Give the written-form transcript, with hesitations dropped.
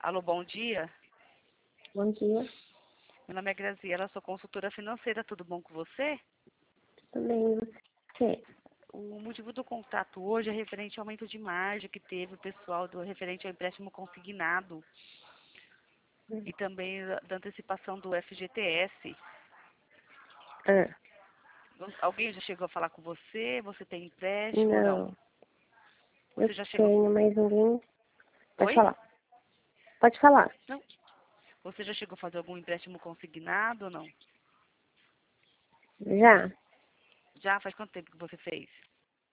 Alô, bom dia. Bom dia. Meu nome é Graziela, sou consultora financeira. Tudo bom com você? Tudo bem, e você? O motivo do contato hoje é referente ao aumento de margem que teve o pessoal do referente ao empréstimo consignado e também da antecipação do FGTS. Ah, Alguém já chegou a falar com você? Você tem empréstimo ou não? não. Eu Você já chegou... tenho, mas ninguém... Pode Oi? falar. Pode falar. Não. Você já chegou a fazer algum empréstimo consignado ou não? Já? Já? Faz quanto tempo que você fez?